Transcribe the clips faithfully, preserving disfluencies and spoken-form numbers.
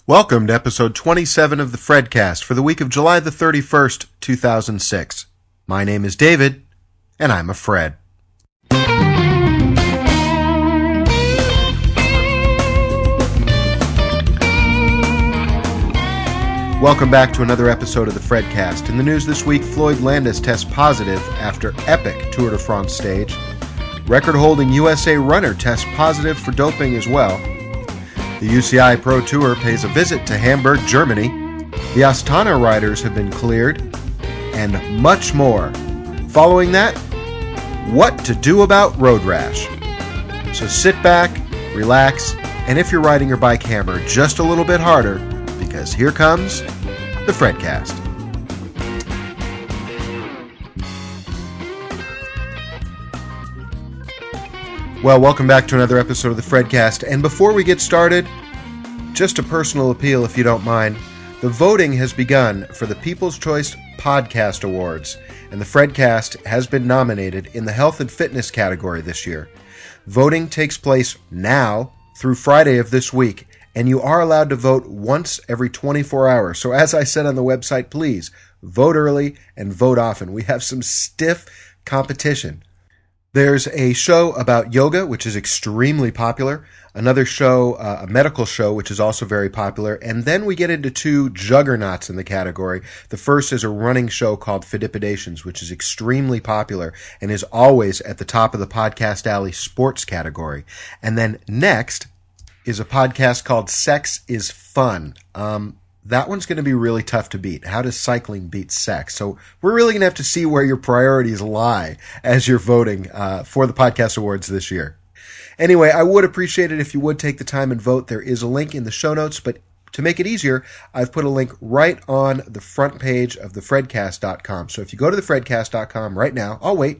Welcome to episode twenty-seven of the Fredcast for the week of July the thirty-first, two thousand six. My name is David, and I'm a Fred. Welcome back to another episode of the Fredcast. In the news this week, Floyd Landis tests positive after epic Tour de France stage. Record-holding U S A runner tests positive for doping as well. The U C I Pro Tour pays a visit to Hamburg, Germany. The Astana riders have been cleared, and much more. Following that, what to do about road rash. So sit back, relax, and if you're riding your bike, hammer just a little bit harder, because here comes the Fredcast. Well, welcome back to another episode of the Fredcast. And before we get started, just a personal appeal if you don't mind. The voting has begun for the People's Choice Podcast Awards, and the Fredcast has been nominated in the health and fitness category this year. Voting takes place now through Friday of this week, and you are allowed to vote once every twenty-four hours. So as I said on the website, please vote early and vote often. We have some stiff competition. There's a show about yoga, which is extremely popular. Another show, uh, a medical show, which is also very popular. And then we get into two juggernauts in the category. The first is a running show called Fedipidations, which is extremely popular and is always at the top of the Podcast Alley sports category. And then next is a podcast called Sex is Fun. Um, that one's going to be really tough to beat. How does cycling beat sex? So we're really going to have to see where your priorities lie as you're voting uh, for the Podcast Awards this year. Anyway, I would appreciate it if you would take the time and vote. There is a link in the show notes, but to make it easier, I've put a link right on the front page of the Fredcast dot com. So if you go to the Fredcast dot com right now, I'll wait.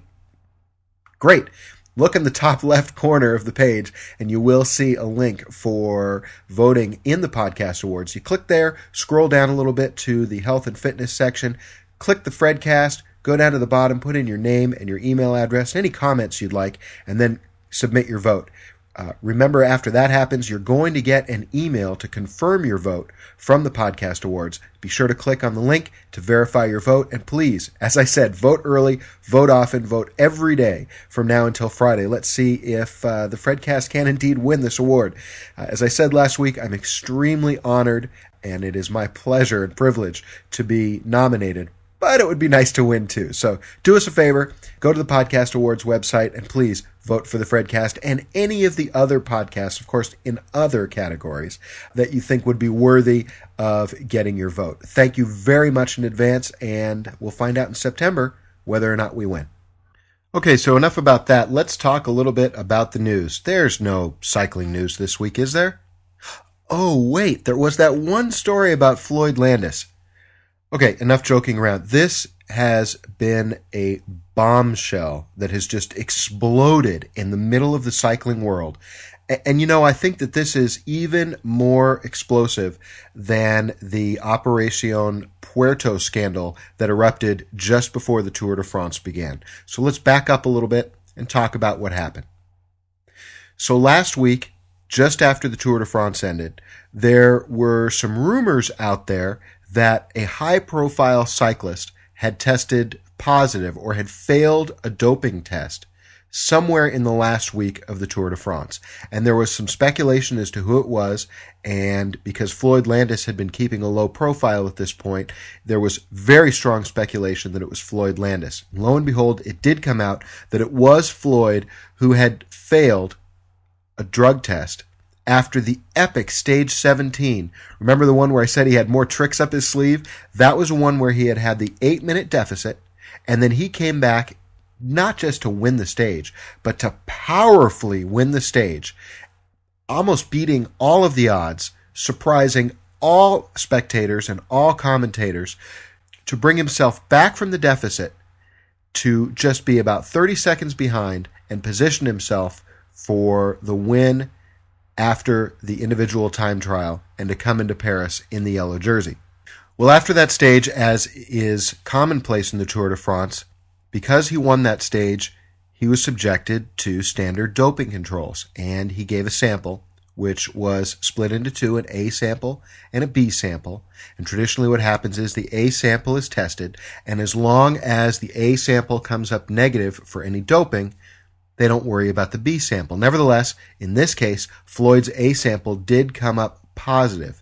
Great. Look in the top left corner of the page, and you will see a link for voting in the Podcast Awards. You click there, scroll down a little bit to the health and fitness section, click the Fredcast, go down to the bottom, put in your name and your email address, any comments you'd like, and then submit your vote. Uh, remember, after that happens, you're going to get an email to confirm your vote from the Podcast Awards. Be sure to click on the link to verify your vote. And please, as I said, vote early, vote often, vote every day from now until Friday. Let's see if uh, the Fredcast can indeed win this award. Uh, as I said last week, I'm extremely honored, and it is my pleasure and privilege to be nominated. But it would be nice to win too. So do us a favor, go to the Podcast Awards website, and please vote for the Fredcast and any of the other podcasts, of course, in other categories that you think would be worthy of getting your vote. Thank you very much in advance, and we'll find out in September whether or not we win. Okay, so enough about that. Let's talk a little bit about the news. There's no cycling news this week, is there? Oh, wait, there was that one story about Floyd Landis. Okay, enough joking around. This has been a bombshell that has just exploded in the middle of the cycling world. And, and, you know, I think that this is even more explosive than the Operación Puerto scandal that erupted just before the Tour de France began. So let's back up a little bit and talk about what happened. So last week, just after the Tour de France ended, there were some rumors out there that a high-profile cyclist had tested positive or had failed a doping test somewhere in the last week of the Tour de France. And there was some speculation as to who it was, and because Floyd Landis had been keeping a low profile at this point, there was very strong speculation that it was Floyd Landis. And lo and behold, it did come out that it was Floyd who had failed a drug test after the epic Stage seventeen. Remember the one where I said he had more tricks up his sleeve? That was one where he had had the eight-minute deficit, and then he came back not just to win the stage, but to powerfully win the stage, almost beating all of the odds, surprising all spectators and all commentators, to bring himself back from the deficit to just be about thirty seconds behind and position himself for the win after the individual time trial and to come into Paris in the yellow jersey. Well, after that stage, as is commonplace in the Tour de France, because he won that stage, he was subjected to standard doping controls, and he gave a sample, which was split into two, an A sample and a B sample. And traditionally what happens is the A sample is tested, and as long as the A sample comes up negative for any doping, they don't worry about the B sample. Nevertheless, in this case, Floyd's A sample did come up positive.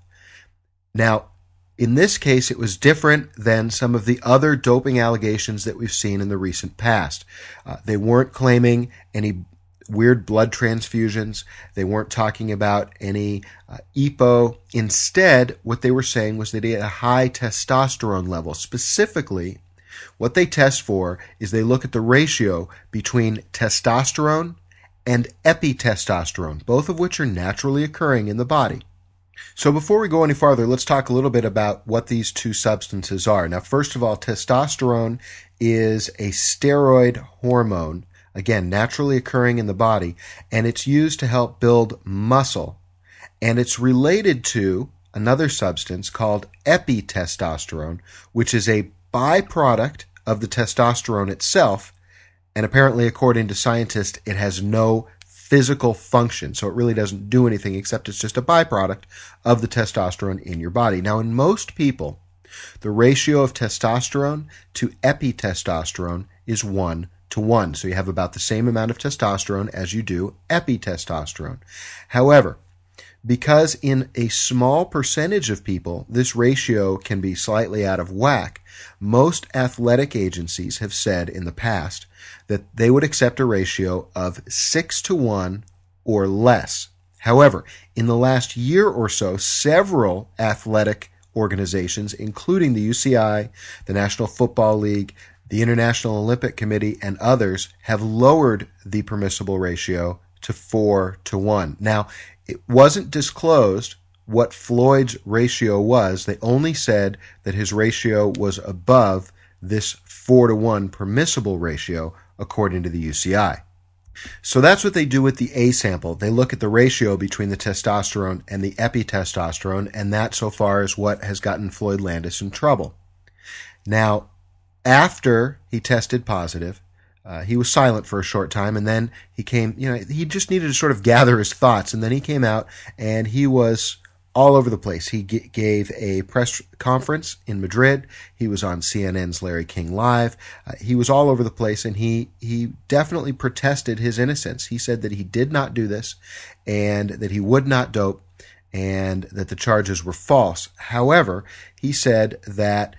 Now, in this case, it was different than some of the other doping allegations that we've seen in the recent past. Uh, they weren't claiming any weird blood transfusions. They weren't talking about any uh, E P O. Instead, what they were saying was that he had a high testosterone level. Specifically, what they test for is they look at the ratio between testosterone and epitestosterone, both of which are naturally occurring in the body. So before we go any farther, let's talk a little bit about what these two substances are. Now, first of all, testosterone is a steroid hormone, again, naturally occurring in the body, and it's used to help build muscle. And it's related to another substance called epitestosterone, which is a byproduct of the testosterone itself, and apparently, according to scientists, it has no physical function, so it really doesn't do anything except it's just a byproduct of the testosterone in your body. Now, in most people, the ratio of testosterone to epitestosterone is one to one, so you have about the same amount of testosterone as you do epitestosterone. However, because in a small percentage of people, this ratio can be slightly out of whack, most athletic agencies have said in the past that they would accept a ratio of six to one or less. However, in the last year or so, several athletic organizations, including the U C I, the National Football League, the International Olympic Committee, and others, have lowered the permissible ratio to four to one. Now, it wasn't disclosed what Floyd's ratio was. They only said that his ratio was above this four to one permissible ratio, according to the U C I. So that's what they do with the A sample. They look at the ratio between the testosterone and the epitestosterone, and that so far is what has gotten Floyd Landis in trouble. Now, after he tested positive, uh, he was silent for a short time, and then he came, you know, he just needed to sort of gather his thoughts, and then he came out, and he was all over the place. He g- gave a press conference in Madrid. He was on C N N's Larry King Live. Uh, he was all over the place, and he, he definitely protested his innocence. He said that he did not do this, and that he would not dope, and that the charges were false. However, he said that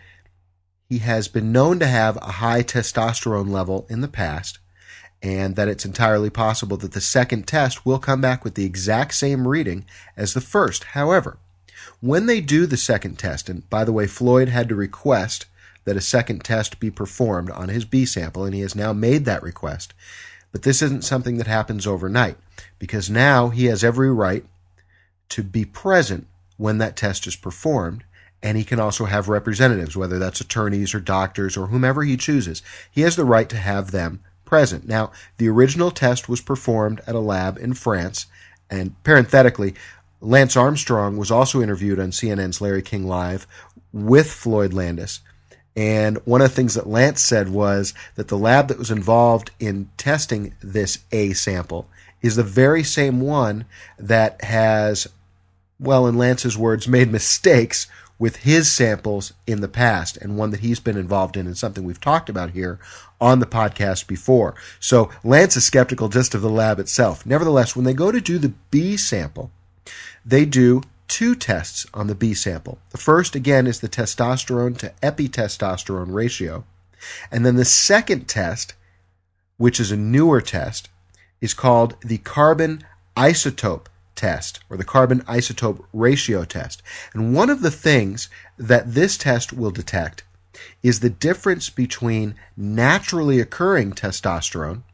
he has been known to have a high testosterone level in the past, and that it's entirely possible that the second test will come back with the exact same reading as the first. However, when they do the second test, and by the way, Floyd had to request that a second test be performed on his B sample, and he has now made that request, but this isn't something that happens overnight, because now he has every right to be present when that test is performed, and he can also have representatives, whether that's attorneys or doctors or whomever he chooses. He has the right to have them present. Now, the original test was performed at a lab in France, and parenthetically, Lance Armstrong was also interviewed on C N N's Larry King Live with Floyd Landis, and one of the things that Lance said was that the lab that was involved in testing this A sample is the very same one that has, well, in Lance's words, made mistakes with his samples in the past, and one that he's been involved in, and something we've talked about here on the podcast before. So Lance is skeptical just of the lab itself. Nevertheless, when they go to do the B sample, they do two tests on the B sample. The first, again, is the testosterone to epitestosterone ratio. And then the second test, which is a newer test, is called the carbon isotope test, or the carbon isotope ratio test. And one of the things that this test will detect is the difference between naturally occurring testosterone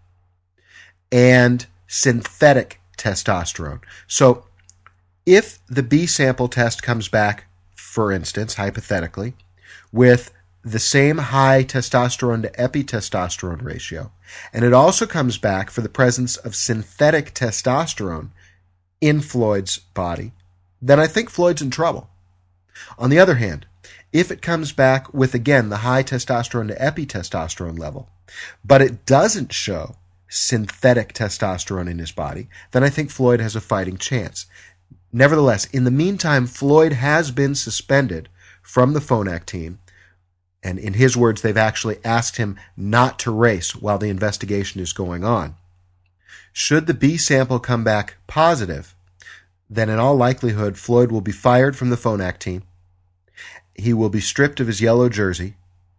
and synthetic testosterone. So if the B sample test comes back, for instance, hypothetically, with the same high testosterone to epitestosterone ratio, and it also comes back for the presence of synthetic testosterone in Floyd's body, then I think Floyd's in trouble. On the other hand, if it comes back with, again, the high testosterone to epitestosterone level, but it doesn't show synthetic testosterone in his body, then I think Floyd has a fighting chance. Nevertheless, in the meantime, Floyd has been suspended from the Phonak team, and in his words, they've actually asked him not to race while the investigation is going on. Should the B sample come back positive, then in all likelihood, Floyd will be fired from the Phonak team. He will be stripped of his yellow jersey,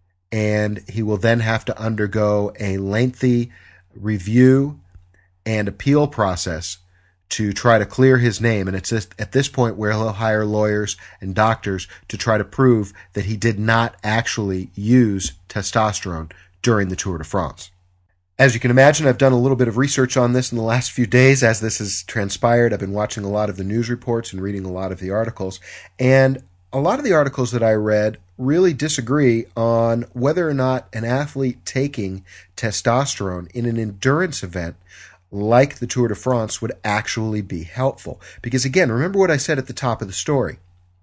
and he will then have to undergo a lengthy review and appeal process to try to clear his name. And it's just at this point where he'll hire lawyers and doctors to try to prove that he did not actually use testosterone during the Tour de France. As you can imagine, I've done a little bit of research on this in the last few days as this has transpired. I've been watching a lot of the news reports and reading a lot of the articles. And a lot of the articles that I read really disagree on whether or not an athlete taking testosterone in an endurance event like the Tour de France would actually be helpful. Because again, remember what I said at the top of the story.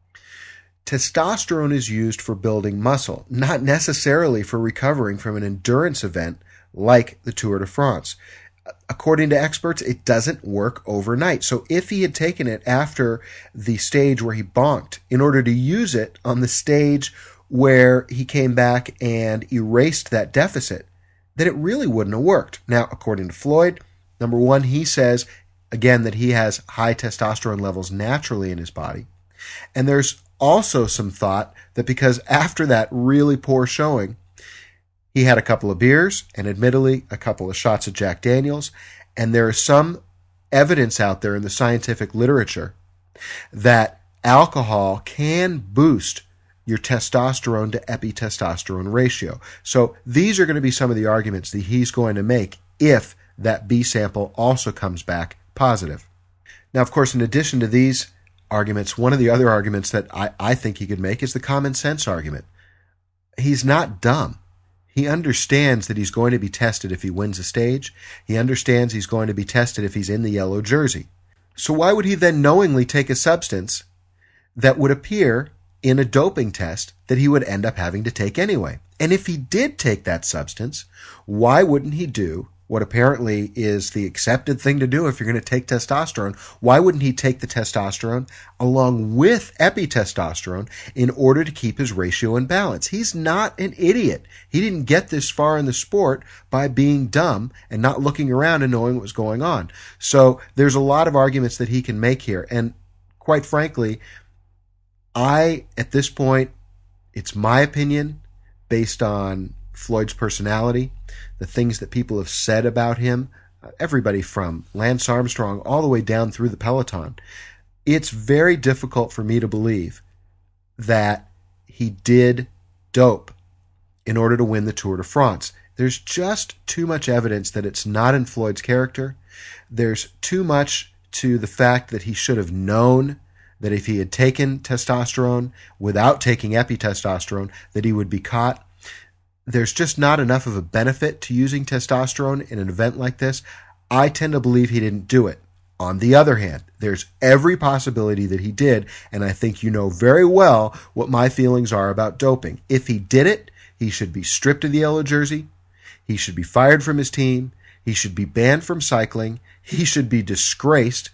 Testosterone is used for building muscle, not necessarily for recovering from an endurance event like the Tour de France. According to experts, it doesn't work overnight. So if he had taken it after the stage where he bonked in order to use it on the stage where he came back and erased that deficit, then it really wouldn't have worked. Now, according to Floyd, number one, he says, again, that he has high testosterone levels naturally in his body. And there's also some thought that because after that really poor showing, he had a couple of beers and admittedly a couple of shots of Jack Daniels, and there is some evidence out there in the scientific literature that alcohol can boost your testosterone to epitestosterone ratio. So these are going to be some of the arguments that he's going to make if that B sample also comes back positive. Now, of course, in addition to these arguments, one of the other arguments that I, I think he could make is the common sense argument. He's not dumb. He understands that he's going to be tested if he wins a stage. He understands he's going to be tested if he's in the yellow jersey. So why would he then knowingly take a substance that would appear in a doping test that he would end up having to take anyway? And if he did take that substance, why wouldn't he do what apparently is the accepted thing to do if you're going to take testosterone? Why wouldn't he take the testosterone along with epitestosterone in order to keep his ratio in balance? He's not an idiot. He didn't get this far in the sport by being dumb and not looking around and knowing what was going on. So there's a lot of arguments that he can make here. And quite frankly, I, at this point, it's my opinion based on Floyd's personality, the things that people have said about him, everybody from Lance Armstrong all the way down through the peloton. It's very difficult for me to believe that he did dope in order to win the Tour de France. There's just too much evidence that it's not in Floyd's character. There's too much to the fact that he should have known that if he had taken testosterone without taking epitestosterone, that he would be caught. There's just not enough of a benefit to using testosterone in an event like this. I tend to believe he didn't do it. On the other hand, there's every possibility that he did, and I think you know very well what my feelings are about doping. If he did it, he should be stripped of the yellow jersey. He should be fired from his team. He should be banned from cycling. He should be disgraced,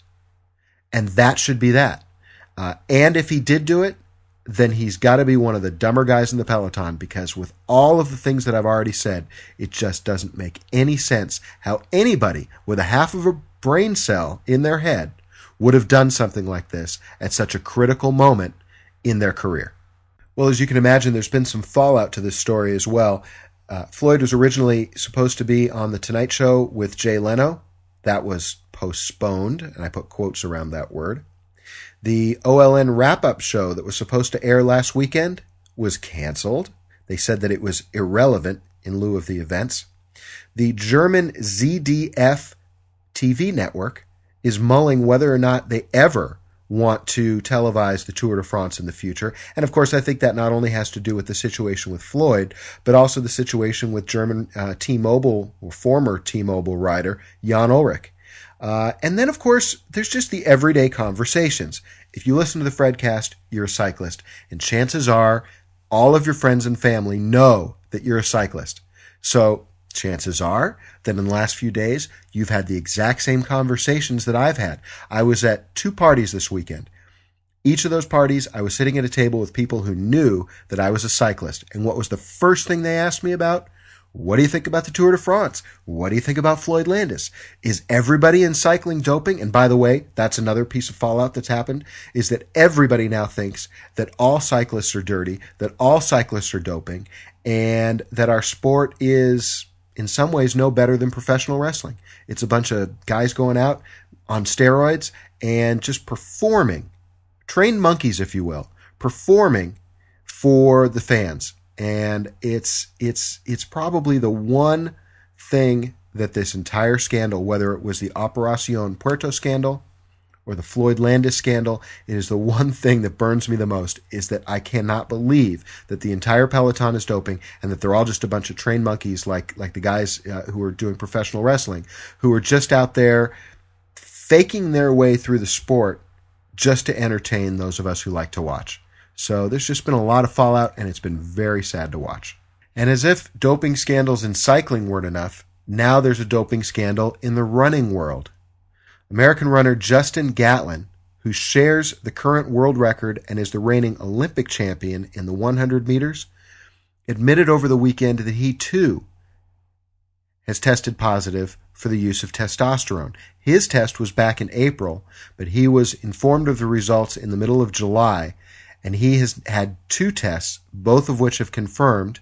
and that should be that. Uh, and if he did do it, then he's got to be one of the dumber guys in the peloton, because with all of the things that I've already said, it just doesn't make any sense how anybody with a half of a brain cell in their head would have done something like this at such a critical moment in their career. Well, as you can imagine, there's been some fallout to this story as well. Uh, Floyd was originally supposed to be on The Tonight Show with Jay Leno. That was postponed, and I put quotes around that word. The O L N wrap-up show that was supposed to air last weekend was canceled. They said that it was irrelevant in lieu of the events. The German Z D F T V network is mulling whether or not they ever want to televise the Tour de France in the future. And of course, I think that not only has to do with the situation with Floyd, but also the situation with German uh, T-Mobile, or former T-Mobile rider, Jan Ullrich. Uh, and then, of course, there's just the everyday conversations. If you listen to the Fredcast, you're a cyclist. And chances are all of your friends and family know that you're a cyclist. So chances are that in the last few days, you've had the exact same conversations that I've had. I was at two parties this weekend. Each of those parties, I was sitting at a table with people who knew that I was a cyclist. And what was the first thing they asked me about? What do you think about the Tour de France? What do you think about Floyd Landis? Is everybody in cycling doping? And by the way, that's another piece of fallout that's happened, is that everybody now thinks that all cyclists are dirty, that all cyclists are doping, and that our sport is in some ways no better than professional wrestling. It's a bunch of guys going out on steroids and just performing, trained monkeys, if you will, performing for the fans. And it's it's it's probably the one thing that this entire scandal, whether it was the Operación Puerto scandal or the Floyd Landis scandal, it is the one thing that burns me the most, is that I cannot believe that the entire peloton is doping and that they're all just a bunch of trained monkeys like like the guys uh, who are doing professional wrestling, who are just out there faking their way through the sport just to entertain those of us who like to watch. So there's just been a lot of fallout, and it's been very sad to watch. And as if doping scandals in cycling weren't enough, now there's a doping scandal in the running world. American runner Justin Gatlin, who shares the current world record and is the reigning Olympic champion in the one hundred meters, admitted over the weekend that he too has tested positive for the use of testosterone. His test was back in April, but he was informed of the results in the middle of July, and he has had two tests, both of which have confirmed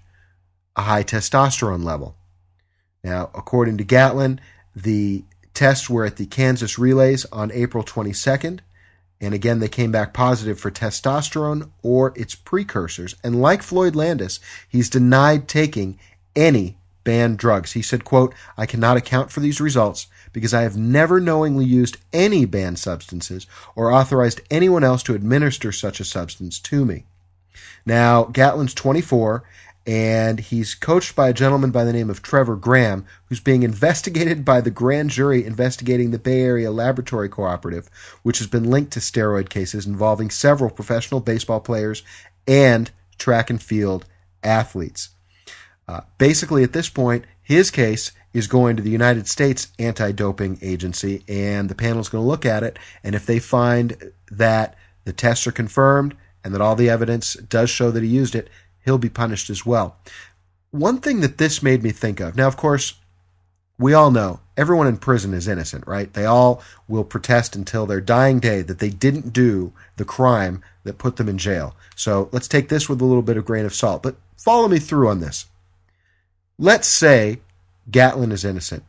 a high testosterone level. Now, according to Gatlin, the tests were at the Kansas Relays on April twenty-second, and again, they came back positive for testosterone or its precursors. And like Floyd Landis, he's denied taking any banned drugs. He said, quote, "I cannot account for these results because I have never knowingly used any banned substances or authorized anyone else to administer such a substance to me." Now, Gatlin's twenty-four, and he's coached by a gentleman by the name of Trevor Graham, who's being investigated by the grand jury investigating the Bay Area Laboratory Cooperative, which has been linked to steroid cases involving several professional baseball players and track and field athletes. Uh, basically, at this point, his case is going to the United States Anti-Doping Agency, and the panel is going to look at it, and if they find that the tests are confirmed and that all the evidence does show that he used it, he'll be punished as well. One thing that this made me think of, now, of course, we all know everyone in prison is innocent, right? They all will protest until their dying day that they didn't do the crime that put them in jail. So let's take this with a little bit of grain of salt, but follow me through on this. Let's say Gatlin is innocent.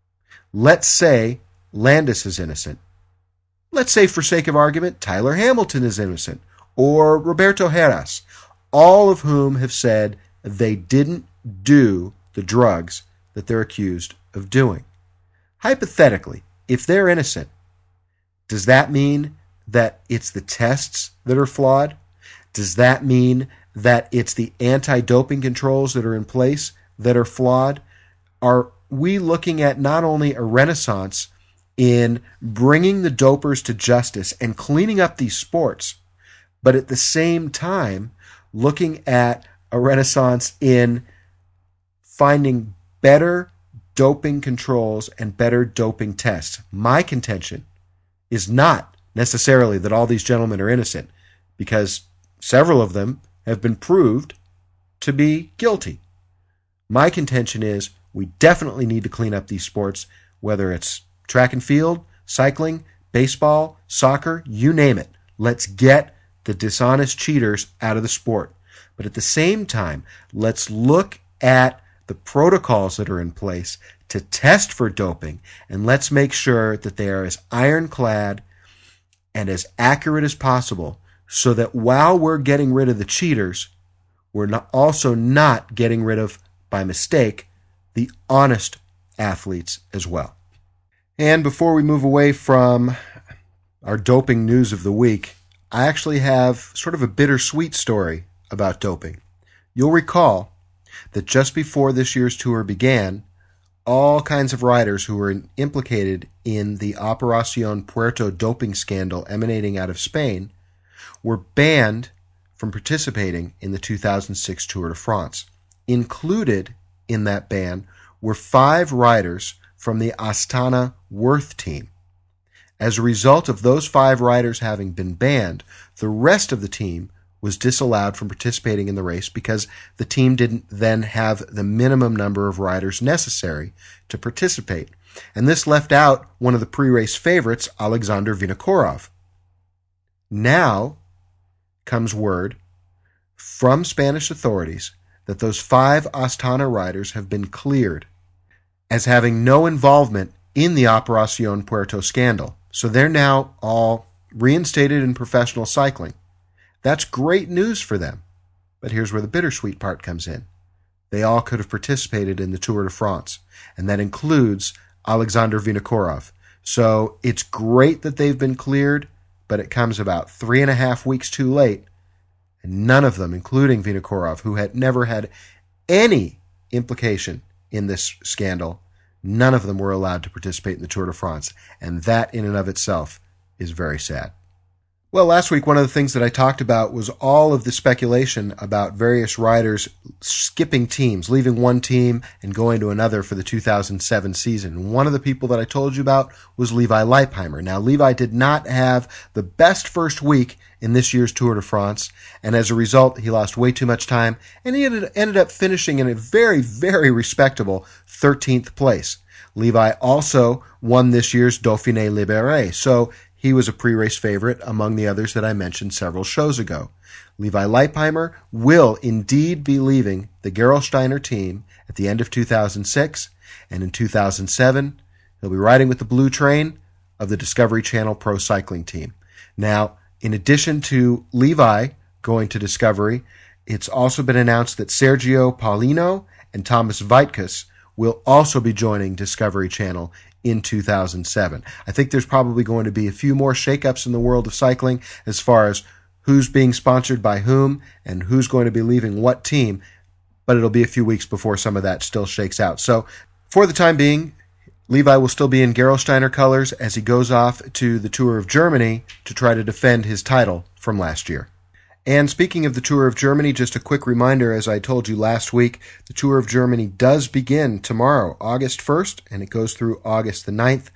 Let's say Landis is innocent. Let's say, for sake of argument, Tyler Hamilton is innocent, or Roberto Heras, all of whom have said they didn't do the drugs that they're accused of doing. Hypothetically, if they're innocent, does that mean that it's the tests that are flawed? Does that mean that it's the anti-doping controls that are in place that are flawed? Are we looking at not only a renaissance in bringing the dopers to justice and cleaning up these sports, but at the same time looking at a renaissance in finding better doping controls and better doping tests? My contention is not necessarily that all these gentlemen are innocent, because several of them have been proved to be guilty. My contention is we definitely need to clean up these sports, whether it's track and field, cycling, baseball, soccer, you name it. Let's get the dishonest cheaters out of the sport. But at the same time, let's look at the protocols that are in place to test for doping, and let's make sure that they are as ironclad and as accurate as possible, so that while we're getting rid of the cheaters, we're not also not getting rid of, by mistake, the honest athletes as well. And before we move away from our doping news of the week, I actually have sort of a bittersweet story about doping. You'll recall that just before this year's tour began, all kinds of riders who were implicated in the Operación Puerto doping scandal emanating out of Spain were banned from participating in the two thousand six Tour de France. Included in that ban were five riders from the Astana Worth team. As a result of those five riders having been banned, the rest of the team was disallowed from participating in the race because the team didn't then have the minimum number of riders necessary to participate. And this left out one of the pre-race favorites, Alexander Vinokourov. Now comes word from Spanish authorities that those five Astana riders have been cleared as having no involvement in the Operación Puerto scandal. So they're now all reinstated in professional cycling. That's great news for them. But here's where the bittersweet part comes in. They all could have participated in the Tour de France, and that includes Alexander Vinokourov. So it's great that they've been cleared, but it comes about three and a half weeks too late, and none of them, including Vinokourov, who had never had any implication in this scandal, none of them were allowed to participate in the Tour de France, and that in and of itself is very sad. Well, last week, one of the things that I talked about was all of the speculation about various riders skipping teams, leaving one team and going to another for the two thousand seven season. One of the people that I told you about was Levi Leipheimer. Now, Levi did not have the best first week in this year's Tour de France, and as a result, he lost way too much time, and he ended, ended up finishing in a very, very respectable thirteenth place. Levi also won this year's Dauphiné Libéré, so he was a pre-race favorite among the others that I mentioned several shows ago. Levi Leipheimer will indeed be leaving the Gerolsteiner team at the end of two thousand six, and in two thousand seven, he'll be riding with the Blue Train of the Discovery Channel Pro Cycling team. Now, in addition to Levi going to Discovery, it's also been announced that Sergio Paulino and Thomas Weitkus will also be joining Discovery Channel in two thousand seven. I think there's probably going to be a few more shakeups in the world of cycling as far as who's being sponsored by whom and who's going to be leaving what team, but it'll be a few weeks before some of that still shakes out. So for the time being, Levi will still be in Gerolsteiner colors as he goes off to the Tour of Germany to try to defend his title from last year. And speaking of the Tour of Germany, just a quick reminder, as I told you last week, the Tour of Germany does begin tomorrow, August first, and it goes through August the ninth,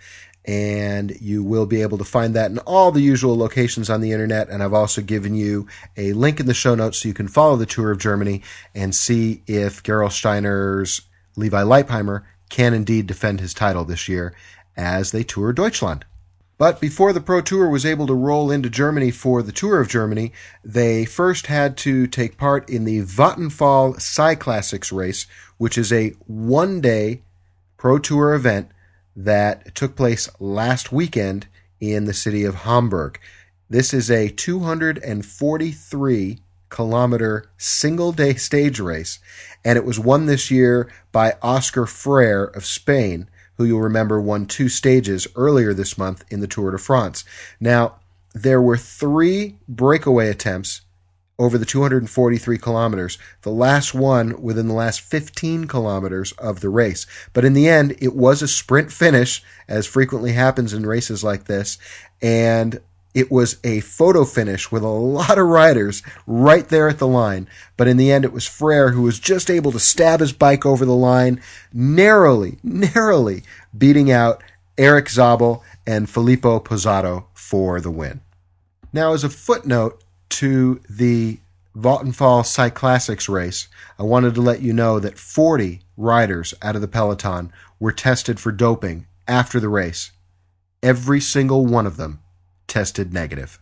and you will be able to find that in all the usual locations on the internet, and I've also given you a link in the show notes so you can follow the Tour of Germany and see if Gerolsteiner's Levi Leipheimer can indeed defend his title this year as they tour Deutschland. But before the Pro Tour was able to roll into Germany for the Tour of Germany, they first had to take part in the Vattenfall Cyclassics race, which is a one-day Pro Tour event that took place last weekend in the city of Hamburg. This is a two hundred forty-three kilometer single-day stage race, and it was won this year by Oscar Freire of Spain, who you'll remember won two stages earlier this month in the Tour de France. Now, there were three breakaway attempts over the two hundred forty-three kilometers, the last one within the last fifteen kilometers of the race. But in the end, it was a sprint finish, as frequently happens in races like this, and it was a photo finish with a lot of riders right there at the line. But in the end, it was Freire who was just able to stab his bike over the line, narrowly, narrowly beating out Eric Zabel and Filippo Pozzato for the win. Now, as a footnote to the Vattenfall Cyclassics race, I wanted to let you know that forty riders out of the peloton were tested for doping after the race. Every single one of them tested negative.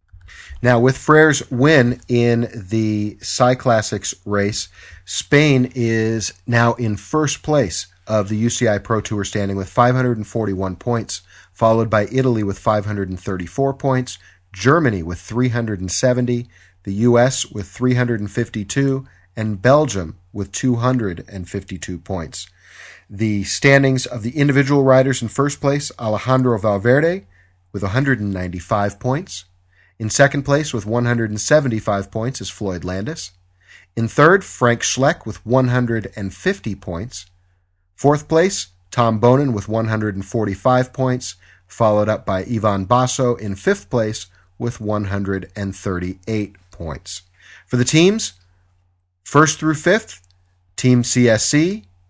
Now, with Freire's win in the Cyclassics race, Spain is now in first place of the U C I Pro Tour standing with five hundred forty-one points, followed by Italy with five hundred thirty-four points, Germany with three hundred seventy, the U S with three hundred fifty-two, and Belgium with two hundred fifty-two points. The standings of the individual riders: in first place, Alejandro Valverde with one hundred ninety-five points. In second place with one hundred seventy-five points is Floyd Landis. In third, Frank Schleck with one hundred fifty points. Fourth place, Tom Bonin with one hundred forty-five points, followed up by Ivan Basso in fifth place with one hundred thirty-eight points. For the teams, first through fifth, Team C S C,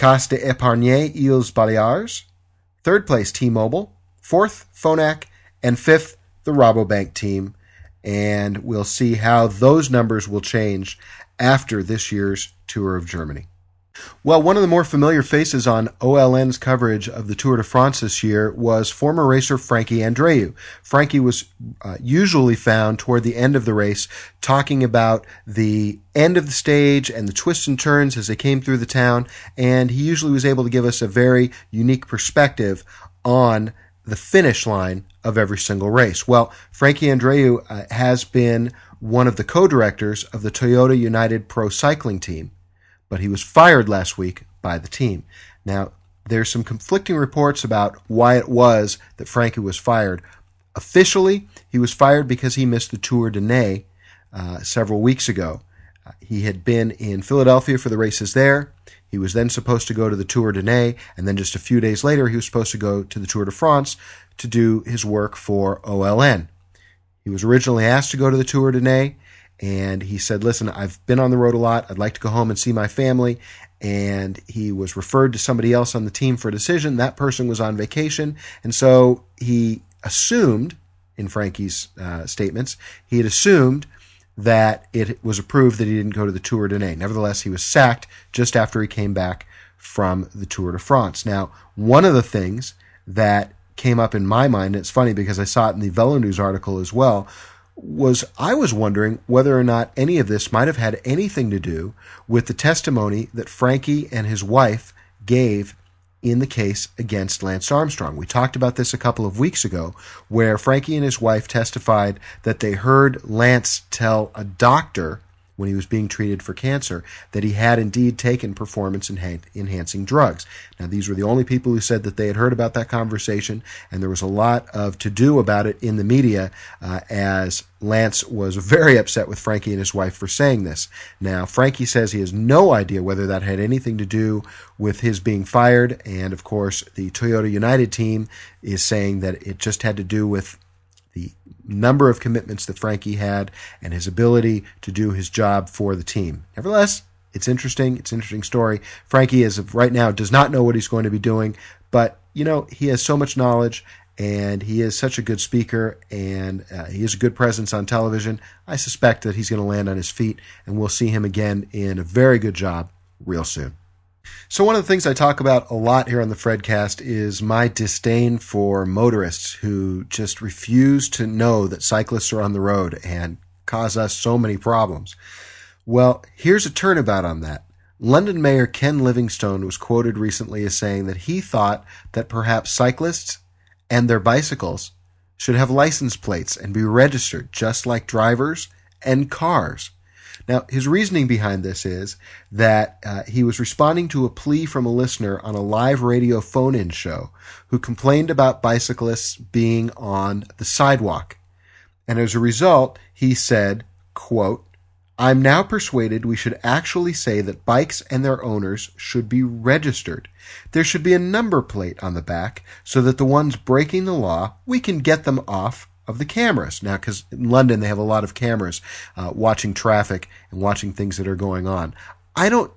Caisse d'Epargne Îles Baleares. Third place, T-Mobile. Fourth, Phonak. And fifth, the Rabobank team. And we'll see how those numbers will change after this year's Tour of Germany. Well, one of the more familiar faces on O L N's coverage of the Tour de France this year was former racer Frankie Andreu. Frankie was uh, usually found toward the end of the race talking about the end of the stage and the twists and turns as they came through the town, and he usually was able to give us a very unique perspective on the finish line of every single race. Well, Frankie Andreu uh, has been one of the co-directors of the Toyota United Pro Cycling team, but he was fired last week by the team. Now, there's some conflicting reports about why it was that Frankie was fired. Officially, he was fired because he missed the Tour de Nez uh, several weeks ago. Uh, he had been in Philadelphia for the races there. He was then supposed to go to the Tour de Nez, and then just a few days later, he was supposed to go to the Tour de France to do his work for O L N. He was originally asked to go to the Tour de Nez, and he said, listen, I've been on the road a lot. I'd like to go home and see my family. And he was referred to somebody else on the team for a decision. That person was on vacation. And so he assumed, in Frankie's uh, statements, he had assumed that it was approved that he didn't go to the Tour de Nez. Nevertheless, he was sacked just after he came back from the Tour de France. Now, one of the things that came up in my mind, and it's funny because I saw it in the Velo News article as well, was I was wondering whether or not any of this might have had anything to do with the testimony that Frankie and his wife gave in the case against Lance Armstrong. We talked about this a couple of weeks ago, where Frankie and his wife testified that they heard Lance tell a doctor when he was being treated for cancer that he had indeed taken performance-enhancing drugs. Now, these were the only people who said that they had heard about that conversation, and there was a lot of to-do about it in the media uh, as Lance was very upset with Frankie and his wife for saying this. Now, Frankie says he has no idea whether that had anything to do with his being fired, and of course, the Toyota United team is saying that it just had to do with the number of commitments that Frankie had and his ability to do his job for the team. Nevertheless, it's interesting. It's an interesting story. Frankie, as of right now, does not know what he's going to be doing, but, you know, he has so much knowledge and he is such a good speaker and uh, he has a good presence on television. I suspect that he's going to land on his feet and we'll see him again in a very good job real soon. So one of the things I talk about a lot here on the Fredcast is my disdain for motorists who just refuse to know that cyclists are on the road and cause us so many problems. Well, here's a turnabout on that. London Mayor Ken Livingstone was quoted recently as saying that he thought that perhaps cyclists and their bicycles should have license plates and be registered just like drivers and cars. Now, his reasoning behind this is that uh, he was responding to a plea from a listener on a live radio phone-in show who complained about bicyclists being on the sidewalk. And as a result, he said, quote, I'm now persuaded we should actually say that bikes and their owners should be registered. There should be a number plate on the back so that the ones breaking the law, we can get them off of the cameras. Now, because in London they have a lot of cameras uh, watching traffic and watching things that are going on. I don't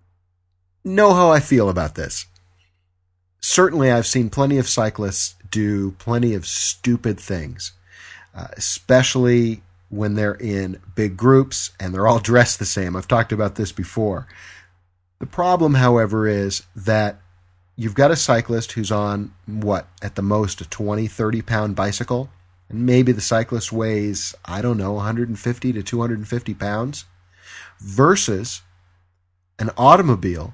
know how I feel about this. Certainly, I've seen plenty of cyclists do plenty of stupid things, uh, especially when they're in big groups and they're all dressed the same. I've talked about this before. The problem, however, is that you've got a cyclist who's on, what, at the most a twenty, thirty pound bicycle. And maybe the cyclist weighs, I don't know, one hundred fifty to two hundred fifty pounds, versus an automobile,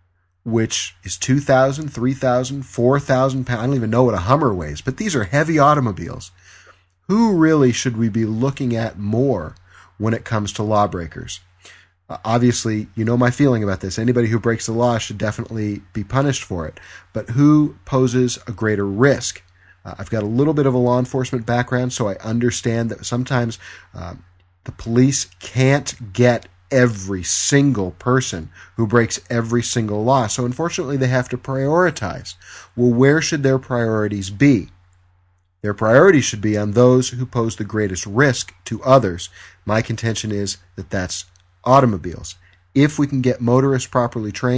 which is two thousand, three thousand, four thousand pounds. I don't even know what a Hummer weighs, but these are heavy automobiles. Who really should we be looking at more when it comes to lawbreakers? Uh, obviously, you know my feeling about this. Anybody who breaks the law should definitely be punished for it. But who poses a greater risk? Uh, I've got a little bit of a law enforcement background, so I understand that sometimes um, the police can't get every single person who breaks every single law. So unfortunately, they have to prioritize. Well, where should their priorities be? Their priorities should be on those who pose the greatest risk to others. My contention is that that's automobiles. If we can get motorists properly trained,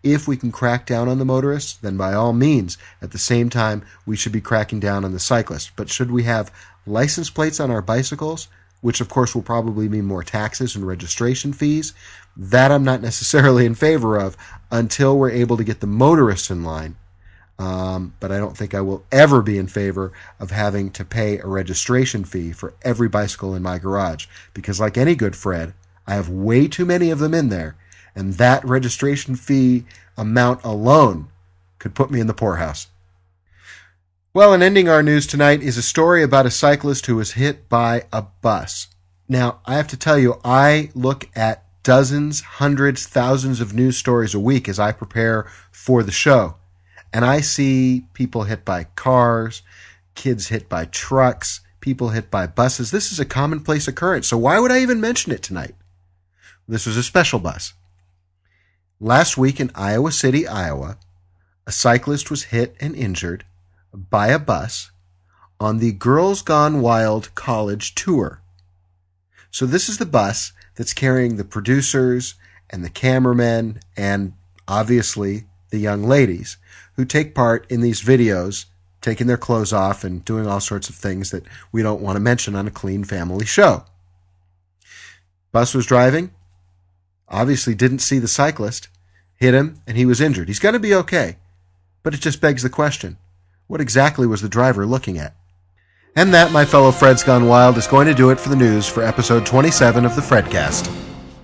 If we can crack down on the motorists, then by all means, at the same time, we should be cracking down on the cyclists. But should we have license plates on our bicycles, which of course will probably mean more taxes and registration fees, that I'm not necessarily in favor of until we're able to get the motorists in line. Um, but I don't think I will ever be in favor of having to pay a registration fee for every bicycle in my garage. Because like any good Fred, I have way too many of them in there, and that registration fee amount alone could put me in the poorhouse. Well, and ending our news tonight is a story about a cyclist who was hit by a bus. Now, I have to tell you, I look at dozens, hundreds, thousands of news stories a week as I prepare for the show. And I see people hit by cars, kids hit by trucks, people hit by buses. This is a commonplace occurrence, so why would I even mention it tonight? This was a special bus. Last week in Iowa City, Iowa, a cyclist was hit and injured by a bus on the Girls Gone Wild college tour. So this is the bus that's carrying the producers and the cameramen and obviously the young ladies who take part in these videos, taking their clothes off and doing all sorts of things that we don't want to mention on a clean family show. Bus was driving, obviously didn't see the cyclist, hit him, and he was injured. He's going to be okay, but it just begs the question, what exactly was the driver looking at? And that, my fellow Freds Gone Wild, is going to do it for the news for episode twenty-seven of the Fredcast.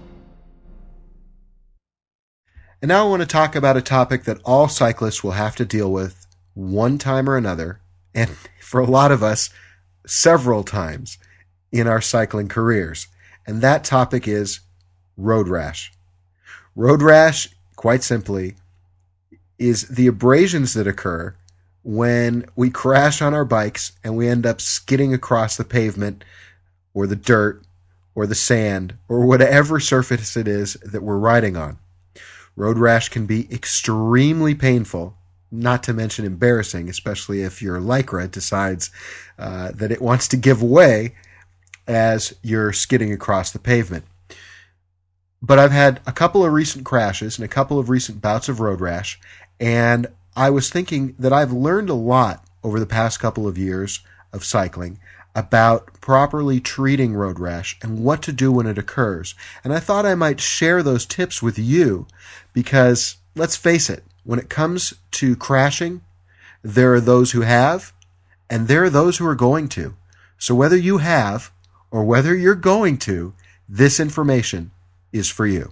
And now I want to talk about a topic that all cyclists will have to deal with one time or another, and for a lot of us, several times in our cycling careers. And that topic is road rash. Road rash, quite simply, is the abrasions that occur when we crash on our bikes and we end up skidding across the pavement or the dirt or the sand or whatever surface it is that we're riding on. Road rash can be extremely painful, not to mention embarrassing, especially if your Lycra decides uh, that it wants to give way as you're skidding across the pavement. But I've had a couple of recent crashes and a couple of recent bouts of road rash, and I was thinking that I've learned a lot over the past couple of years of cycling about properly treating road rash and what to do when it occurs. And I thought I might share those tips with you because, let's face it, when it comes to crashing, there are those who have and there are those who are going to. So whether you have or whether you're going to, this information is for you.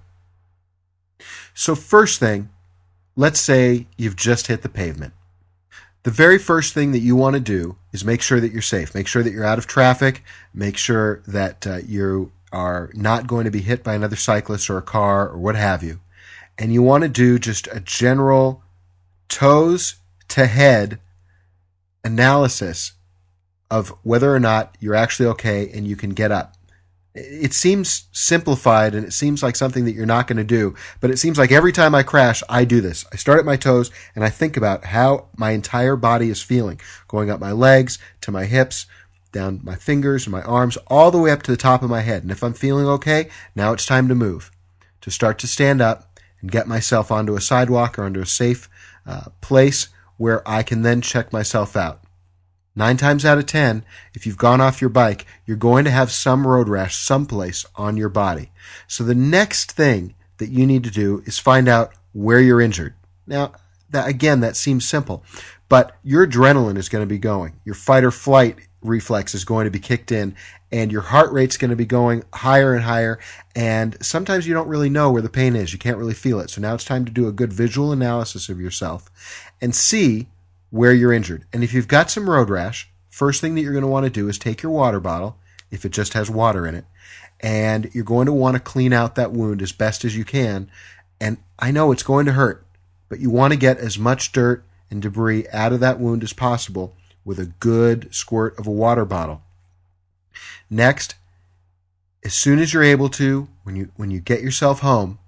So first thing, let's say you've just hit the pavement. The very first thing that you want to do is make sure that you're safe. Make sure that you're out of traffic. Make sure that uh, you are not going to be hit by another cyclist or a car or what have you. And you want to do just a general toes to head analysis of whether or not you're actually okay and you can get up. It seems simplified and it seems like something that you're not going to do, but it seems like every time I crash, I do this. I start at my toes and I think about how my entire body is feeling, going up my legs to my hips, down my fingers and my arms, all the way up to the top of my head. And if I'm feeling okay, now it's time to move, to start to stand up and get myself onto a sidewalk or onto a safe uh, place where I can then check myself out. Nine times out of ten, if you've gone off your bike, you're going to have some road rash someplace on your body. So the next thing that you need to do is find out where you're injured. Now, that, again, that seems simple, but your adrenaline is going to be going. Your fight or flight reflex is going to be kicked in, and your heart rate's going to be going higher and higher, and sometimes you don't really know where the pain is. You can't really feel it. So now it's time to do a good visual analysis of yourself and see where you're injured. And if you've got some road rash, first thing that you're going to want to do is take your water bottle, if it just has water in it, and you're going to want to clean out that wound as best as you can. And I know it's going to hurt, but you want to get as much dirt and debris out of that wound as possible with a good squirt of a water bottle. Next, as soon as you're able to, when you when you get yourself home,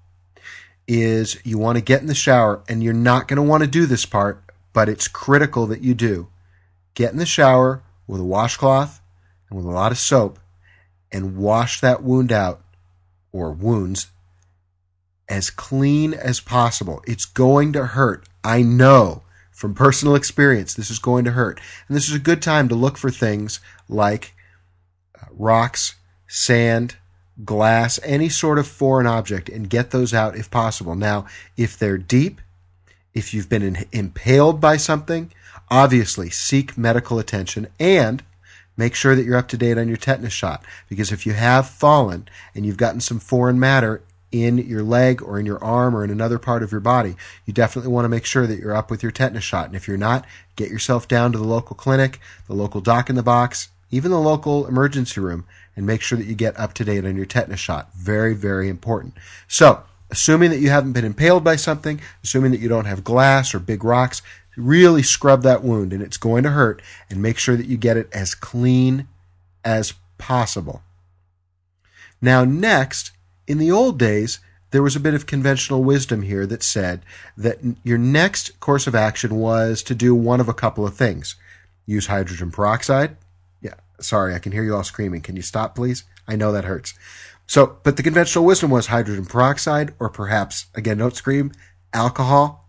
is you want to get in the shower, and you're not going to want to do this part, but it's critical that you do. Get in the shower with a washcloth and with a lot of soap and wash that wound out, or wounds, as clean as possible. It's going to hurt. I know from personal experience this is going to hurt. And this is a good time to look for things like uh, rocks, sand, glass, any sort of foreign object, and get those out if possible. Now, if they're deep, if you've been in, impaled by something, obviously seek medical attention and make sure that you're up to date on your tetanus shot. Because if you have fallen and you've gotten some foreign matter in your leg or in your arm or in another part of your body, you definitely want to make sure that you're up with your tetanus shot. And if you're not, get yourself down to the local clinic, the local doc in the box, even the local emergency room, and make sure that you get up to date on your tetanus shot. Very, very important. So, assuming that you haven't been impaled by something, assuming that you don't have glass or big rocks, really scrub that wound, and it's going to hurt, and make sure that you get it as clean as possible. Now, next, in the old days, there was a bit of conventional wisdom here that said that your next course of action was to do one of a couple of things. Use hydrogen peroxide. Yeah, sorry, I can hear you all screaming. Can you stop, please? I know that hurts. So, but the conventional wisdom was hydrogen peroxide, or perhaps, again, don't scream, alcohol.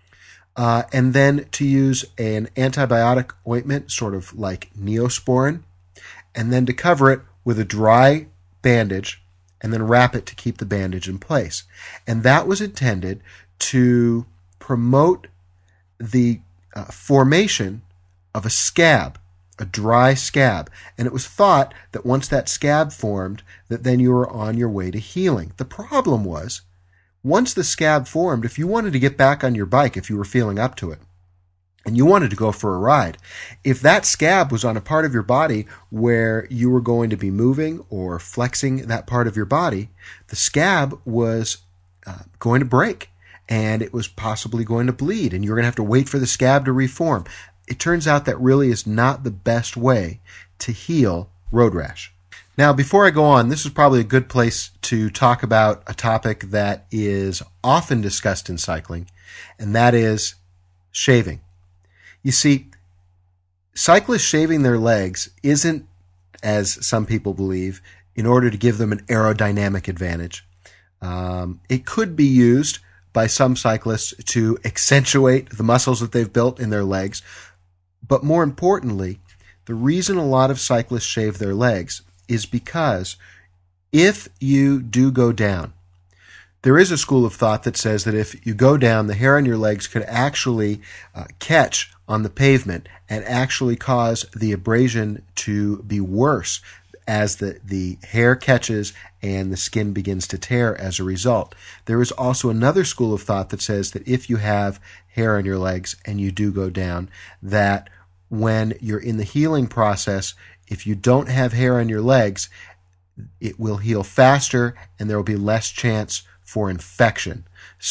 Uh, and then to use an antibiotic ointment, sort of like Neosporin, and then to cover it with a dry bandage, and then wrap it to keep the bandage in place. And that was intended to promote the uh, formation of a scab, a dry scab. And it was thought that once that scab formed, that then you were on your way to healing. The problem was, once the scab formed, if you wanted to get back on your bike, if you were feeling up to it, and you wanted to go for a ride, if that scab was on a part of your body where you were going to be moving or flexing that part of your body, the scab was uh, going to break, and it was possibly going to bleed, and you were going to have to wait for the scab to reform. It turns out that really is not the best way to heal road rash. Now, before I go on, this is probably a good place to talk about a topic that is often discussed in cycling, and that is shaving. You see, cyclists shaving their legs isn't, as some people believe, in order to give them an aerodynamic advantage. Um, it could be used by some cyclists to accentuate the muscles that they've built in their legs. But more importantly, the reason a lot of cyclists shave their legs is because if you do go down, there is a school of thought that says that if you go down, the hair on your legs could actually uh, catch on the pavement and actually cause the abrasion to be worse as the, the hair catches and the skin begins to tear as a result. There is also another school of thought that says that if you have hair on your legs and you do go down, that when you're in the healing process, if you don't have hair on your legs, it will heal faster and there will be less chance for infection.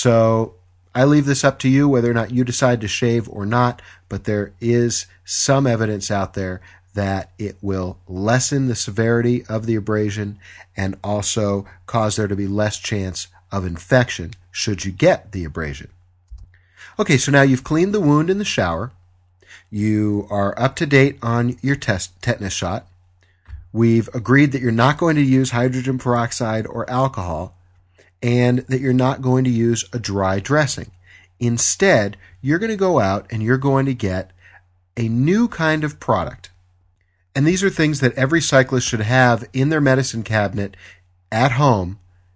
So I leave this up to you whether or not you decide to shave or not, but there is some evidence out there that it will lessen the severity of the abrasion and also cause there to be less chance of infection should you get the abrasion. Okay, so now you've cleaned the wound in the shower. You are up to date on your test, tetanus shot. We've agreed that you're not going to use hydrogen peroxide or alcohol, and that you're not going to use a dry dressing. Instead, you're going to go out and you're going to get a new kind of product. And these are things that every cyclist should have in their medicine cabinet at home,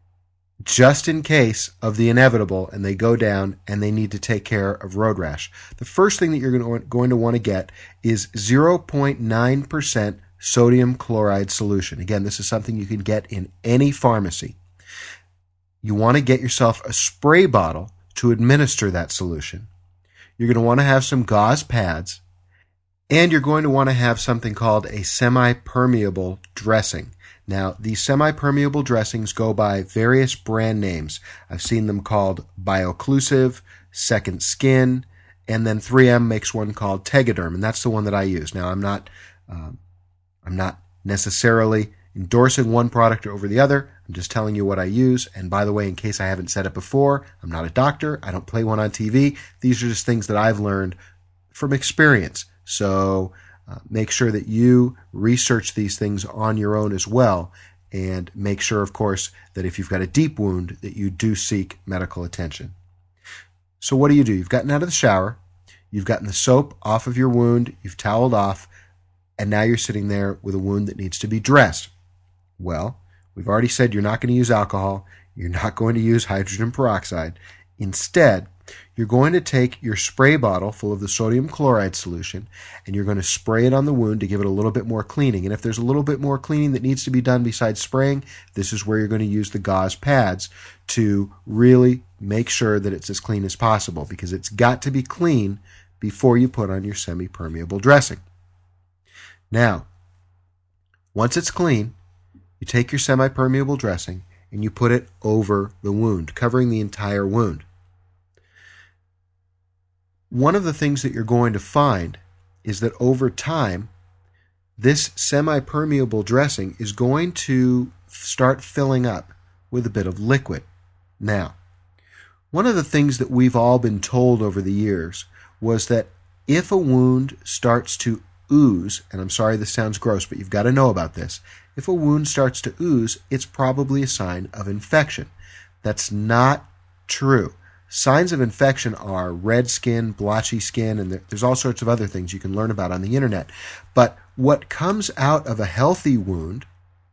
just in case of the inevitable and they go down and they need to take care of road rash. The first thing that you're going to want to get is zero point nine percent sodium chloride solution. Again, this is something you can get in any pharmacy. You want to get yourself a spray bottle to administer that solution. You're going to want to have some gauze pads, and you're going to want to have something called a semi-permeable dressing. Now, these semi-permeable dressings go by various brand names. I've seen them called Bioclusive, Second Skin, and then three M makes one called Tegaderm, and that's the one that I use. Now, I'm not, uh, I'm not necessarily endorsing one product over the other. I'm just telling you what I use. And by the way, in case I haven't said it before, I'm not a doctor. I don't play one on T V. These are just things that I've learned from experience. So uh, make sure that you research these things on your own as well and make sure, of course, that if you've got a deep wound, that you do seek medical attention. So what do you do? You've gotten out of the shower, you've gotten the soap off of your wound, you've toweled off, and now you're sitting there with a wound that needs to be dressed. Well, we've already said you're not going to use alcohol, you're not going to use hydrogen peroxide. Instead, you're going to take your spray bottle full of the sodium chloride solution, and you're going to spray it on the wound to give it a little bit more cleaning. And if there's a little bit more cleaning that needs to be done besides spraying, this is where you're going to use the gauze pads to really make sure that it's as clean as possible, because it's got to be clean before you put on your semi-permeable dressing. Now, once it's clean, you take your semi-permeable dressing and you put it over the wound, covering the entire wound. One of the things that you're going to find is that over time, this semi-permeable dressing is going to start filling up with a bit of liquid. Now, one of the things that we've all been told over the years was that if a wound starts to ooze, and I'm sorry this sounds gross, but you've got to know about this. If a wound starts to ooze, it's probably a sign of infection. That's not true. Signs of infection are red skin, blotchy skin, and there's all sorts of other things you can learn about on the internet. But what comes out of a healthy wound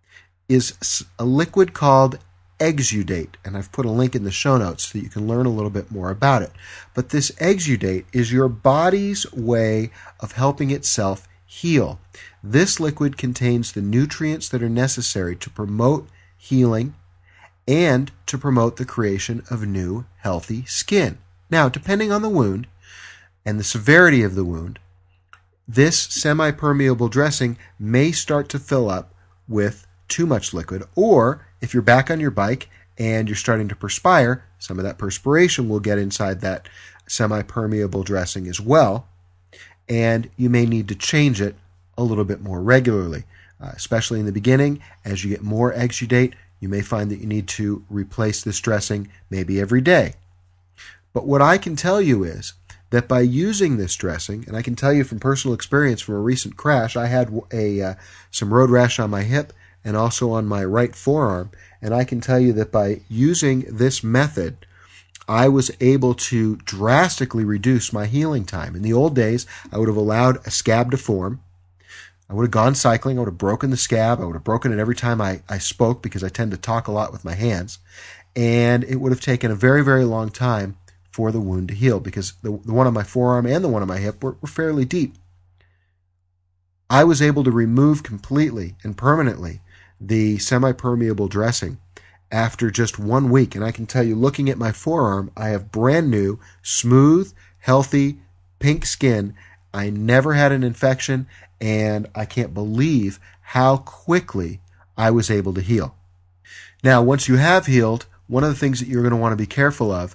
is a liquid called exudate, and I've put a link in the show notes so that you can learn a little bit more about it. But this exudate is your body's way of helping itself heal. This liquid contains the nutrients that are necessary to promote healing and to promote the creation of new, healthy skin. Now, depending on the wound and the severity of the wound, this semi-permeable dressing may start to fill up with too much liquid, or if you're back on your bike and you're starting to perspire, some of that perspiration will get inside that semi-permeable dressing as well, and you may need to change it a little bit more regularly, uh, especially in the beginning. As you get more exudate, you may find that you need to replace this dressing maybe every day. But what I can tell you is that by using this dressing, and I can tell you from personal experience from a recent crash, I had a uh, some road rash on my hip and also on my right forearm, and I can tell you that by using this method, I was able to drastically reduce my healing time. In the old days, I would have allowed a scab to form. I would have gone cycling. I would have broken the scab. I would have broken it every time I, I spoke, because I tend to talk a lot with my hands. And it would have taken a very, very long time for the wound to heal, because the, the one on my forearm and the one on my hip were, were fairly deep. I was able to remove completely and permanently the semi-permeable dressing after just one week. And I can tell you, looking at my forearm, I have brand new, smooth, healthy, pink skin. I never had an infection, and I can't believe how quickly I was able to heal. Now, once you have healed, one of the things that you're going to want to be careful of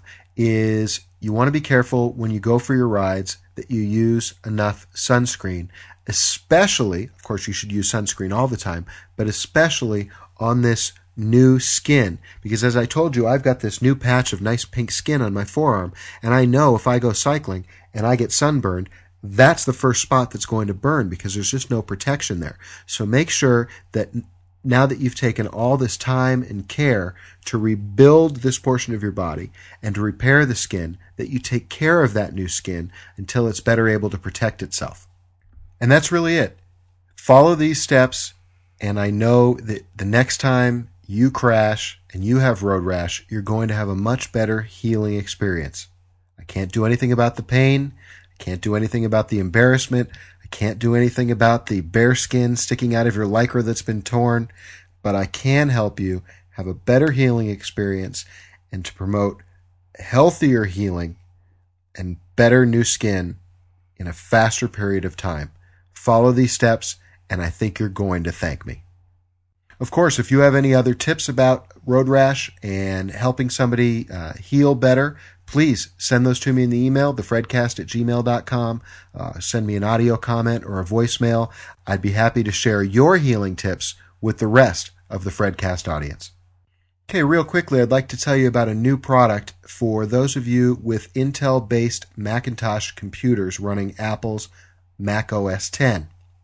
is you want to be careful when you go for your rides that you use enough sunscreen, especially, of course, you should use sunscreen all the time, but especially on this new skin. Because as I told you, I've got this new patch of nice pink skin on my forearm, and I know if I go cycling and I get sunburned, that's the first spot that's going to burn, because there's just no protection there. So make sure that now that you've taken all this time and care to rebuild this portion of your body and to repair the skin, that you take care of that new skin until it's better able to protect itself. And that's really it. Follow these steps, and I know that the next time you crash and you have road rash, you're going to have a much better healing experience. I can't do anything about the pain. I can't do anything about the embarrassment. I can't do anything about the bare skin sticking out of your lycra that's been torn, but I can help you have a better healing experience and to promote healthier healing and better new skin in a faster period of time. Follow these steps, and I think you're going to thank me. Of course, if you have any other tips about road rash and helping somebody uh, heal better, please send those to me in the email, the fredcast at gmail dot com. Uh, send me an audio comment or a voicemail. I'd be happy to share your healing tips with the rest of the Fredcast audience. Okay, real quickly, I'd like to tell you about a new product for those of you with Intel-based Macintosh computers running Apple's Mac O S ten.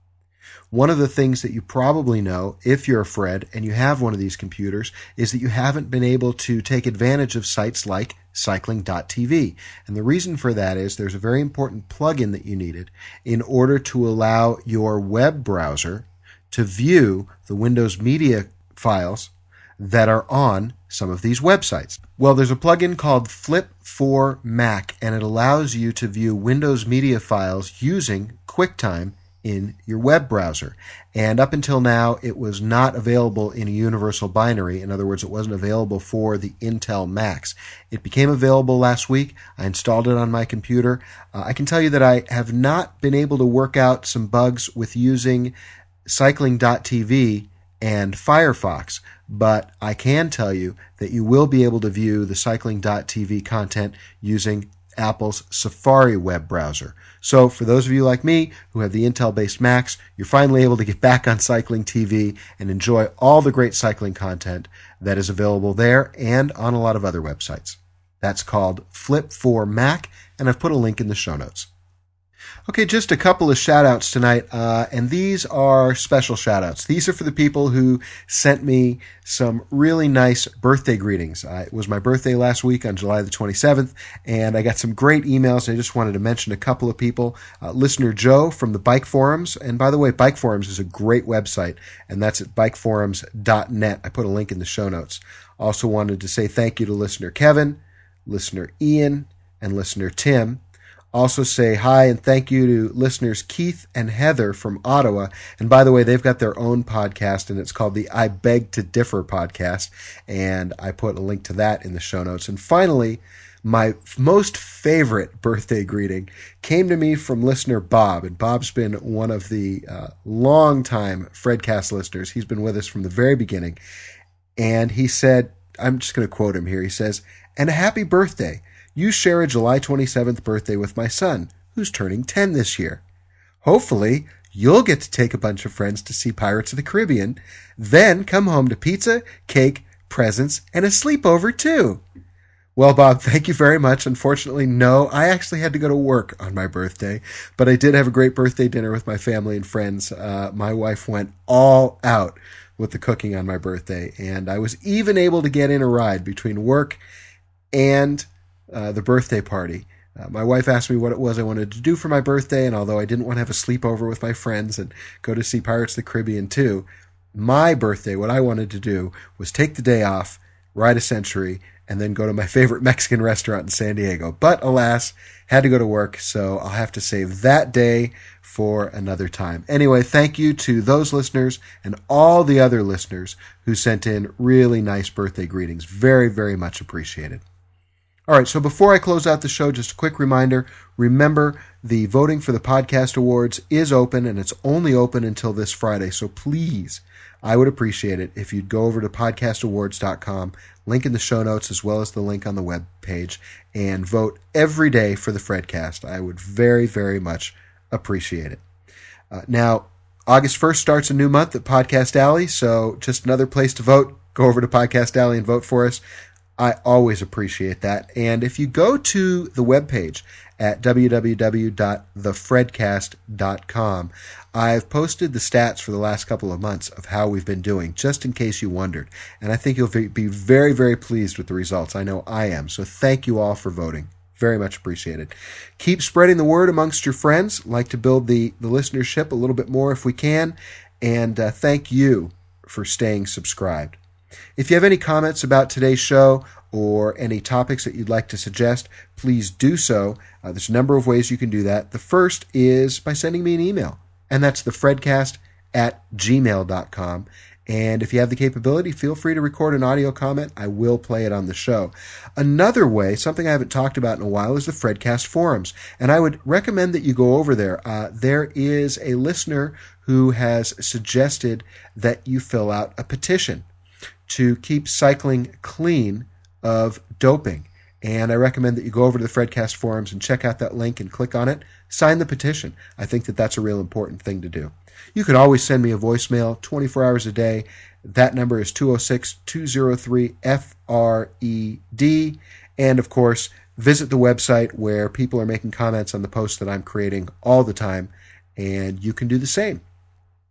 One of the things that you probably know, if you're a Fred and you have one of these computers, is that you haven't been able to take advantage of sites like cycling dot t v. And the reason for that is there's a very important plugin that you needed in order to allow your web browser to view the Windows Media files that are on some of these websites. Well, there's a plugin called Flip for Mac, and it allows you to view Windows Media files using QuickTime in your web browser. And up until now, it was not available in a universal binary. In other words, it wasn't available for the Intel Macs. It became available last week. I installed it on my computer. Uh, I can tell you that I have not been able to work out some bugs with using cycling dot t v and Firefox, but I can tell you that you will be able to view the cycling dot t v content using Apple's Safari web browser. So for those of you like me who have the Intel-based Macs, you're finally able to get back on Cycling T V and enjoy all the great cycling content that is available there and on a lot of other websites. That's called Flip for Mac, and I've put a link in the show notes. Okay, just a couple of shout-outs tonight, uh, and these are special shout-outs. These are for the people who sent me some really nice birthday greetings. Uh, it was my birthday last week on July the twenty-seventh, and I got some great emails. I just wanted to mention a couple of people. Uh, listener Joe from the Bike Forums, and by the way, Bike Forums is a great website, and that's at bike forums dot net. I put a link in the show notes. Also wanted to say thank you to listener Kevin, listener Ian, and listener Tim. Also say hi and thank you to listeners Keith and Heather from Ottawa. And by the way, they've got their own podcast, and it's called the I Beg to Differ podcast. And I put a link to that in the show notes. And finally, my most favorite birthday greeting came to me from listener Bob. And Bob's been one of the uh, long-time Fredcast listeners. He's been with us from the very beginning. And he said, I'm just going to quote him here. He says, "And a happy birthday. You share a July twenty-seventh birthday with my son, who's turning ten this year. Hopefully, you'll get to take a bunch of friends to see Pirates of the Caribbean, then come home to pizza, cake, presents, and a sleepover too." Well, Bob, thank you very much. Unfortunately, no, I actually had to go to work on my birthday, but I did have a great birthday dinner with my family and friends. Uh, my wife went all out with the cooking on my birthday, and I was even able to get in a ride between work and Uh, the birthday party. Uh, my wife asked me what it was I wanted to do for my birthday, and although I didn't want to have a sleepover with my friends and go to see Pirates of the Caribbean too, my birthday, what I wanted to do was take the day off, ride a Century, and then go to my favorite Mexican restaurant in San Diego. But alas, had to go to work, so I'll have to save that day for another time. Anyway, thank you to those listeners and all the other listeners who sent in really nice birthday greetings. Very, very much appreciated. All right, so before I close out the show, just a quick reminder. Remember, the voting for the Podcast Awards is open, and it's only open until this Friday. So please, I would appreciate it if you'd go over to podcast awards dot com, link in the show notes as well as the link on the web page, and vote every day for the Fredcast. I would very, very much appreciate it. Uh, now, August first starts a new month at Podcast Alley, so just another place to vote. Go over to Podcast Alley and vote for us. I always appreciate that. And if you go to the webpage at w w w dot the fredcast dot com, I've posted the stats for the last couple of months of how we've been doing, just in case you wondered. And I think you'll be very, very pleased with the results. I know I am. So thank you all for voting. Very much appreciated. Keep spreading the word amongst your friends. Like to build the, the listenership a little bit more if we can. And uh, thank you for staying subscribed. If you have any comments about today's show or any topics that you'd like to suggest, please do so. Uh, there's a number of ways you can do that. The first is by sending me an email, and that's thefredcast at gmail dot com. And if you have the capability, feel free to record an audio comment. I will play it on the show. Another way, something I haven't talked about in a while, is the Fredcast forums. And I would recommend that you go over there. Uh, there is a listener who has suggested that you fill out a petition to keep cycling clean of doping. And I recommend that you go over to the Fredcast forums and check out that link and click on it. Sign the petition. I think that that's a real important thing to do. You can always send me a voicemail twenty-four hours a day. That number is two oh six, two oh three, F R E D. And of course, visit the website where people are making comments on the posts that I'm creating all the time. And you can do the same.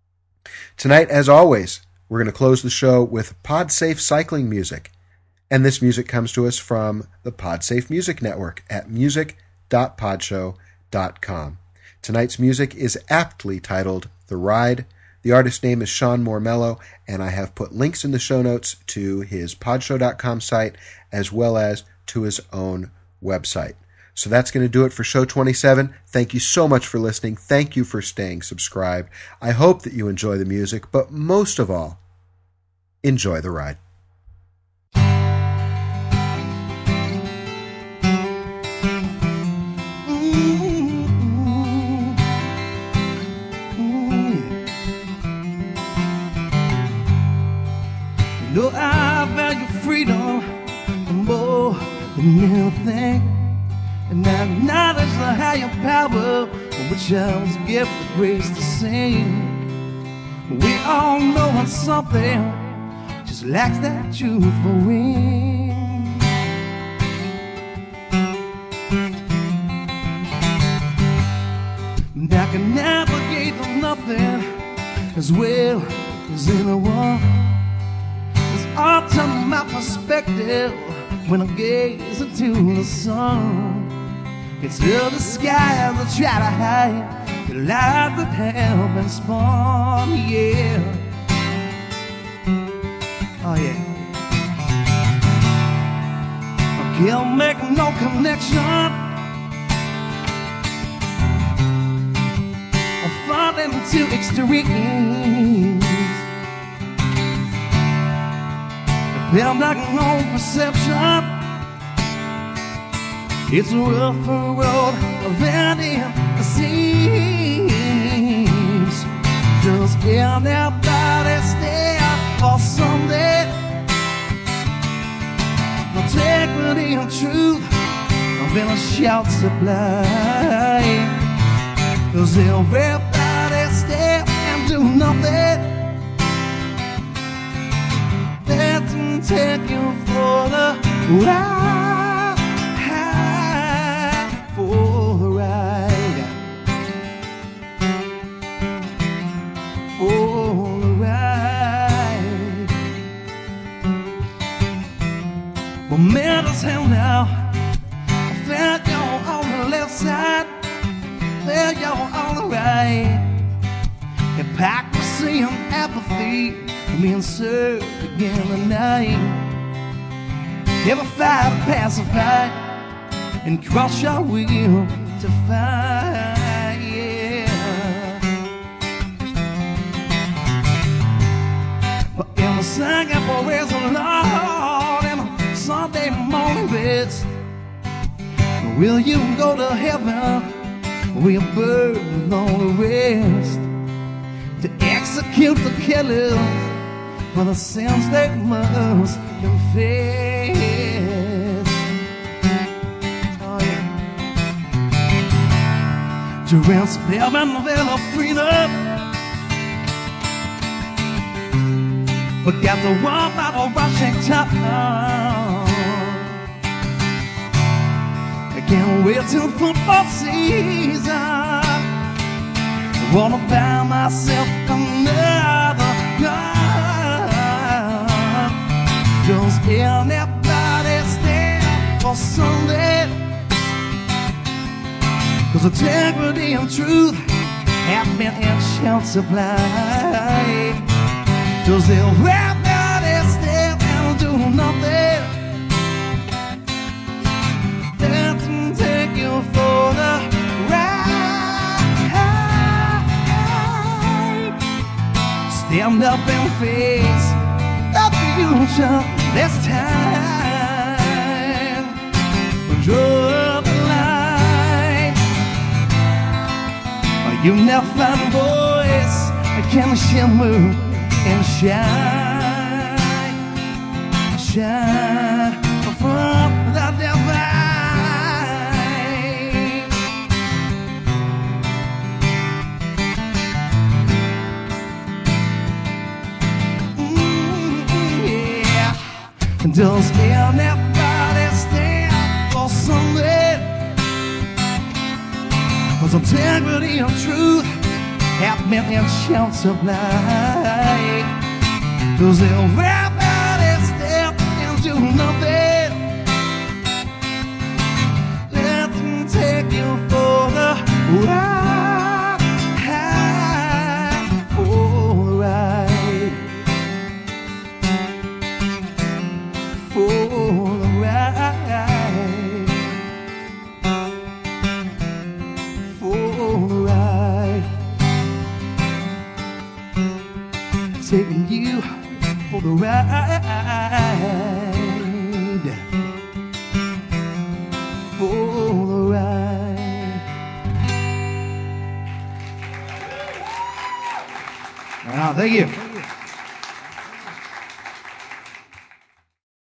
Tonight, as always, we're going to close the show with PodSafe cycling music. And this music comes to us from the PodSafe Music Network at music dot podshow dot com. Tonight's music is aptly titled The Ride. The artist's name is Sean Mormello, and I have put links in the show notes to his podshow dot com site as well as to his own website. So that's going to do it for show twenty-seven. Thank you so much for listening. Thank you for staying subscribed. I hope that you enjoy the music, but most of all, enjoy the ride. No, I value freedom more than anything, and I acknowledge the higher power which I was given the grace to sing. We all know when something just lacks that youthful ring. And I can navigate through nothing as well as anyone. I'll turn my perspective when I gaze into the sun. It's to the skies I try to hide the light that have been spun, yeah. Oh yeah. I can't make no connection. I'm falling into extremes. I'm knocking on perception. It's a rougher road than it seems. Just can't everybody stand for someday. Integrity and truth have been a shout supply. Cause everybody stand and do nothing. Take you for the ride, for the ride, for the ride. Well, man, as hell now, I felt you on the left side, felt you on the right. Hypocrisy and apathy being served again tonight. Never fight to pacify and cross your will to fight, yeah. But in the Singapore is a Lord and a Sunday morning rest. Will you go to heaven? Will you burn all the rest? To execute the killers for the sins they must confess. Oh yeah. To rest them in the veil of freedom, but got the one by the rushing top. I can't wait till football season. I wanna buy myself another gun. Just anybody stand for Sunday. Cause integrity and truth have been in short supply. Cause everybody stand and do nothing. Doesn't take you for the stand up and face the future this time. Draw the line. You now find a voice that can shimmer and shine, shine from the divine. Does anybody stand for something? Cause integrity and truth half million chance of life. Cause everybody step into nothing. Let them take you for the ride, for the ride, for the ride, for the ride, taking you for the ride, for the ride. Ah, thank you.